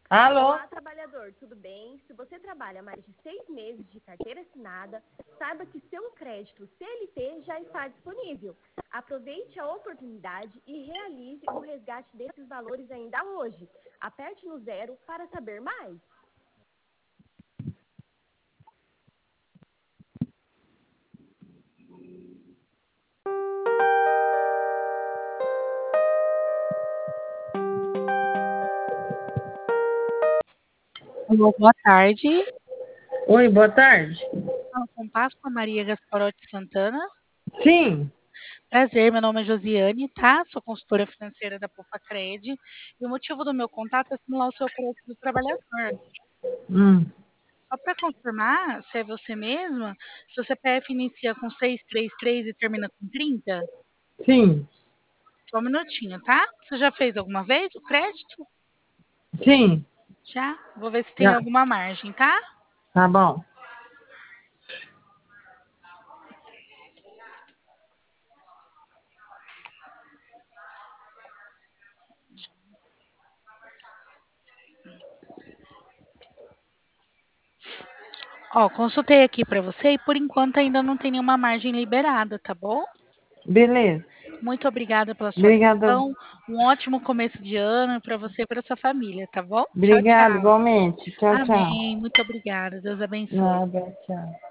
Alô? Olá, trabalhador, tudo bem? Se você trabalha mais de 6 meses de carteira assinada, saiba que seu crédito CLT já está disponível. Aproveite a oportunidade e realize o resgate desses valores ainda hoje. Aperte no 0 para saber mais. Alô, boa tarde. Oi, boa tarde. Falo com Páscoa Maria Gasparotti Santana. Sim, Prazer, meu nome é Josiane, tá? Sou consultora financeira da Pufacred. E o motivo do meu contato é simular o seu crédito do trabalhador. Só para confirmar se é você mesma, seu CPF inicia com 633 e termina com 30? sim, Só um minutinho, tá? Você já fez alguma vez o crédito? sim. Já? Vou ver se tem Já. alguma margem, tá? Tá bom. Ó, consultei aqui para você e por enquanto ainda não tem nenhuma margem liberada, tá bom? Beleza. Muito obrigada pela sua Obrigado. atenção. Um ótimo começo de ano para você e para sua família, tá bom? Tchau, Obrigado, tchau. igualmente. Tchau, tchau. Amém. Muito obrigada. Deus abençoe. Nada, tchau.